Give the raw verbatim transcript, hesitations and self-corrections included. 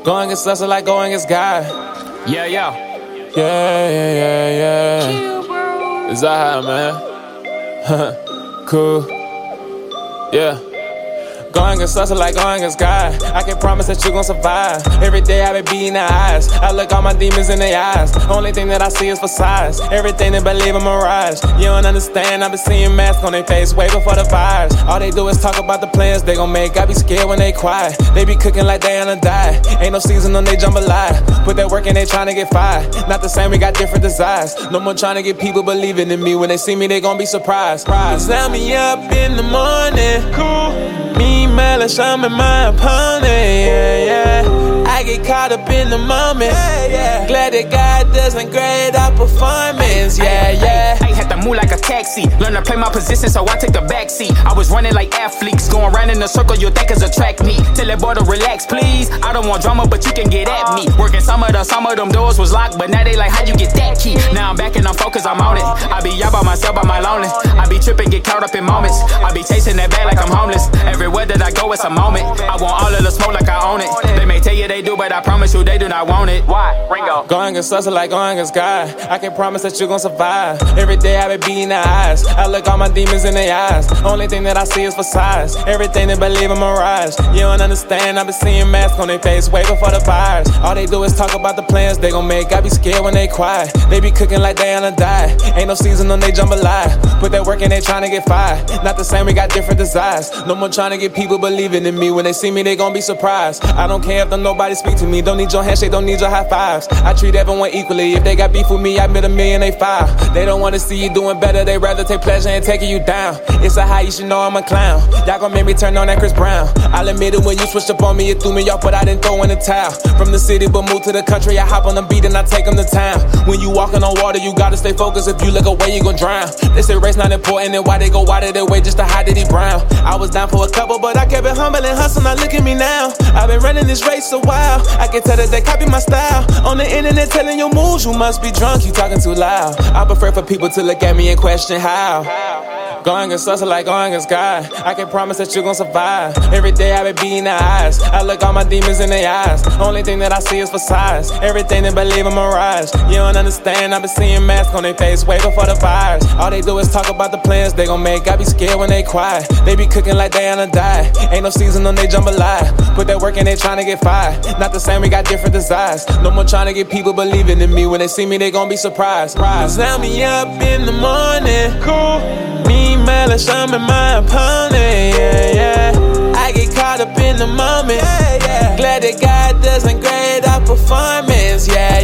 Going against us like going against God. Yeah, yeah. Yeah, yeah, yeah, yeah. Is that how, man? Cool. Yeah. Going against us like going against God. I can promise that you gon' survive. Every day I been beating the eyes. I look all my demons in their eyes. Only thing that I see is for size. Everything they believe a mirage. You don't understand, I been seeing masks on their face way before the virus. All they do is talk about the plans they gon' make. I be scared when they quiet. They be cooking like they on a diet. Ain't no season on they jambalaya. Put that work in, they tryna get fired. Not the same, we got different desires. No more tryna get people believing in me. When they see me, they gon' be surprised. Slam me up in the morning. Cool. Me, Malice, I'm in my opponent, yeah, yeah. I get caught up in the moment, yeah, yeah. Glad that God doesn't grade our performance, yeah, yeah. I had to move like a taxi, learn to play my position so I take the backseat. I was running like athletes, going round in a circle you think is a track meet. Tell that boy to relax, please. I don't want drama, but you can get at me. Working some of them, some of them doors was locked, but now they like, how you get that key? Now I'm back and I'm focused, I'm on it. I be out by myself, by my lonely. I be tripping, get caught up in moments. I be chasing that bag like I'm homeless. Everywhere that I go, it's a moment. I want all of the smoke like I own it. They may tell you they do, but I promise you they do not want it. Why? Ringo. Going against us like going against God. I can promise that you gon' survive. Every day I been beating the eyes. I look all my demons in their eyes. Only thing that I see is for size. Everything they believe a mirage. You don't understand, I been seeing masks on their face way before the virus. All they do is talk about the plans they gon' make. I be scared when they quiet. They be cooking like they on a diet. Ain't no season on they jambalaya. Put that work in, they tryna get fired. Not the same, we got different desires. No more tryna get people believing in me. When they see me, they gon' be surprised. I don't care if don't nobody speak to me. Don't need your handshake, don't need your high fives. I treat everyone equally. If they got beef with me, I admit a million, they five. They don't wanna see you doing better. They rather take pleasure in taking you down. It's a high, you should know I'm a clown. Y'all gon' make me turn on that Chris Brown. I'll admit it, when you switched up on me, it threw me off, but I didn't throw in the towel. From the city, but moved to the country. I hop on the beat and I take them to town. When you walking on water, you gotta stay focused. If you look away, you gon' drown. They say race not important, and why they go out of their way just to hide that he brown. I was down for a couple, but I kept it humble and hustle. Now look at me now. I've been running this race a while. I can tell that they copy my style. On the internet telling your moves, you must be drunk, you talking too loud. I prefer for people to look at me and question how. Going against us like going against God. I can promise that you gon' survive. Every day I been beating the eyes. I look all my demons in their eyes. Only thing that I see is for size. Everything they believe a mirage. You don't understand, I been seeing masks on their face way before the virus. All they do is talk about the plans they gon' make. I be scared when they quiet. They be cooking like they on a diet. Ain't no season on they jambalaya. Put that work in, they tryna get fired. Not the same, we got different desires. No more tryna get people believing in me. When they see me, they gon' be surprised. Slam me up in the morning. Cool. Me, Malice, I'm in my opponent, yeah, yeah. I get caught up in the moment, yeah, yeah. Glad that God doesn't grade our performance, yeah.